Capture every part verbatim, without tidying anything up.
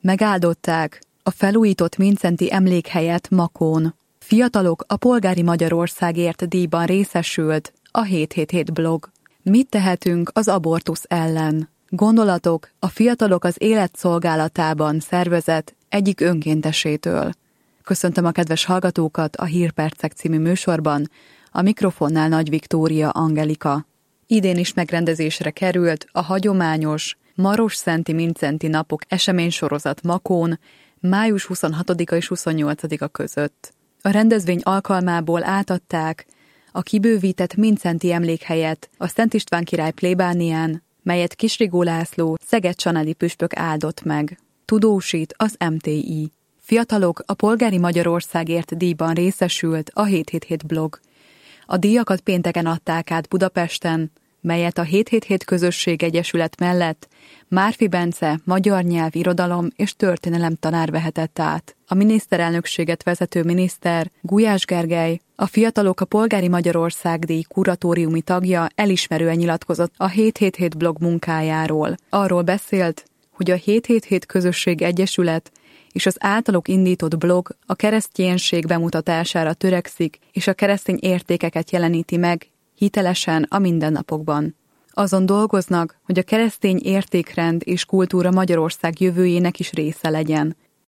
Megáldották a felújított Mindszenty emlékhelyet Makón. Fiatalok a Polgári Magyarországért díjban részesült a hét hét hét blog. Mit tehetünk az abortusz ellen? Gondolatok a Fiatalok az Élet Szolgálatában szervezet egyik önkéntesétől. Köszöntöm a kedves hallgatókat a Hírpercek című műsorban, a mikrofonnál Nagy Viktória Angelika. Idén is megrendezésre került a hagyományos Marosszenti Mindszenty napok eseménysorozat Makón, május huszonhatodika és huszonnyolcadika között. A rendezvény alkalmából átadták a kibővített Mindszenty emlékhelyet a Szent István király plébánián, melyet Kisrigó László szeged-csanádi püspök áldott meg. Tudósít az em té i. Fiatalok a Polgári Magyarországért díjban részesült a hét hét hét blog. A díjakat pénteken adták át Budapesten, melyet a hét hét hét Közösség Egyesület mellett Márfi Bence magyar nyelv, irodalom és történelem tanár vehetett át. A miniszterelnökséget vezető miniszter, Gulyás Gergely, a Fiatalok a Polgári Magyarország díj kuratóriumi tagja elismerően nyilatkozott a hét hét hét blog munkájáról. Arról beszélt, hogy a hét hét hét Közösség Egyesület és az általuk indított blog a kereszténység bemutatására törekszik, és a keresztény értékeket jeleníti meg hitelesen a mindennapokban. Azon dolgoznak, hogy a keresztény értékrend és kultúra Magyarország jövőjének is része legyen.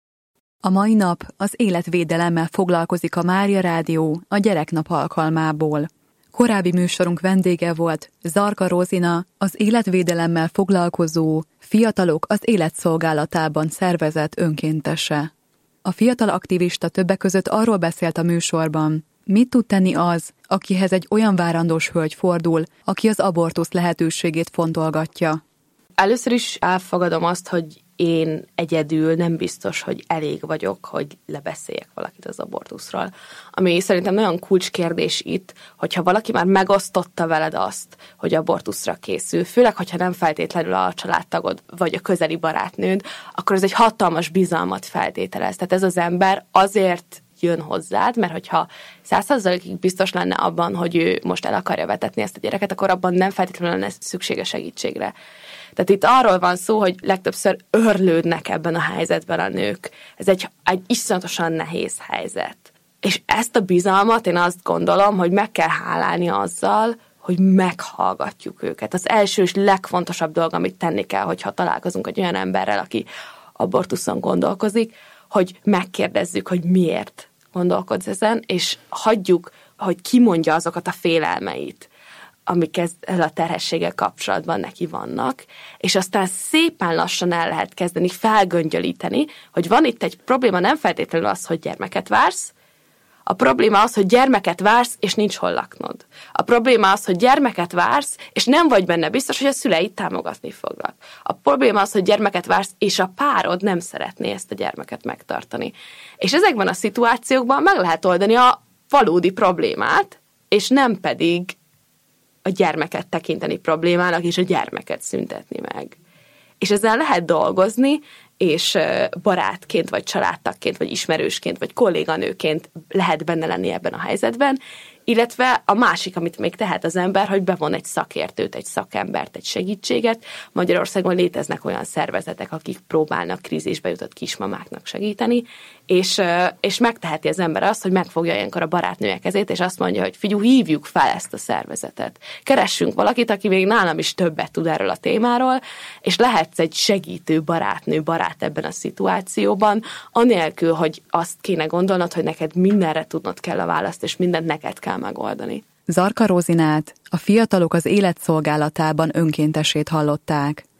A mai nap az életvédelemmel foglalkozik a Mária Rádió a Gyereknap alkalmából. Korábbi műsorunk vendége volt Zarka Rózina, az életvédelemmel foglalkozó Fiatalok az Élet Szolgálatában szervezet önkéntese. A fiatal aktivista többek között arról beszélt a műsorban, mit tud tenni az, akihez egy olyan várandós hölgy fordul, aki az abortusz lehetőségét fontolgatja? Először is elfogadom azt, hogy én egyedül nem biztos, hogy elég vagyok, hogy lebeszéljek valakit az abortuszról. Ami szerintem nagyon kulcskérdés itt, hogyha valaki már megosztotta veled azt, hogy abortuszra készül, főleg, hogyha nem feltétlenül a családtagod vagy a közeli barátnőd, akkor ez egy hatalmas bizalmat feltételez. Tehát ez az ember azért jön hozzád, mert hogyha száz százalékig biztos lenne abban, hogy ő most el akarja vetetni ezt a gyereket, akkor abban nem feltétlenül lenne szüksége segítségre. Tehát itt arról van szó, hogy legtöbbször örlődnek ebben a helyzetben a nők. Ez egy, egy iszonyatosan nehéz helyzet. És ezt a bizalmat én azt gondolom, hogy meg kell hálálni azzal, hogy meghallgatjuk őket. Az első és legfontosabb dolog, amit tenni kell, hogyha találkozunk egy olyan emberrel, aki abortuszon gondolkozik, hogy megkérdezzük, hogy miért gondolkodsz ezen, és hagyjuk, hogy kimondja azokat a félelmeit, amik ezzel a terhességgel kapcsolatban neki vannak, és aztán szépen lassan el lehet kezdeni felgöngyölíteni, hogy van itt egy probléma, nem feltétlenül az, hogy gyermeket vársz, a probléma az, hogy gyermeket vársz, és nincs hol laknod. A probléma az, hogy gyermeket vársz, és nem vagy benne biztos, hogy a szüleid támogatni fognak. A probléma az, hogy gyermeket vársz, és a párod nem szeretné ezt a gyermeket megtartani. És ezekben a szituációkban meg lehet oldani a valódi problémát, és nem pedig a gyermeket tekinteni problémának, és a gyermeket szüntetni meg. És ezzel lehet dolgozni, és barátként, vagy családtagként, vagy ismerősként, vagy kolléganőként lehet benne lenni ebben a helyzetben, illetve a másik, amit még tehet az ember, hogy bevon egy szakértőt, egy szakembert, egy segítséget. Magyarországon léteznek olyan szervezetek, akik próbálnak krízisbe jutott kismamáknak segíteni, és, és megteheti az ember azt, hogy megfogja ilyenkor a barátnője kezét, és azt mondja, hogy figyelj, hívjuk fel ezt a szervezetet. Keressünk valakit, aki még nálam is többet tud erről a témáról, és lehetsz egy segítő barátnő, barát ebben a szituációban, anélkül, hogy azt kéne gondolnod, hogy neked mindenre tudnod kell a választ, és mindent neked kell megoldani. Zarka Rózinát, a Fiatalok az Élet Szolgálatában önkéntesét hallották.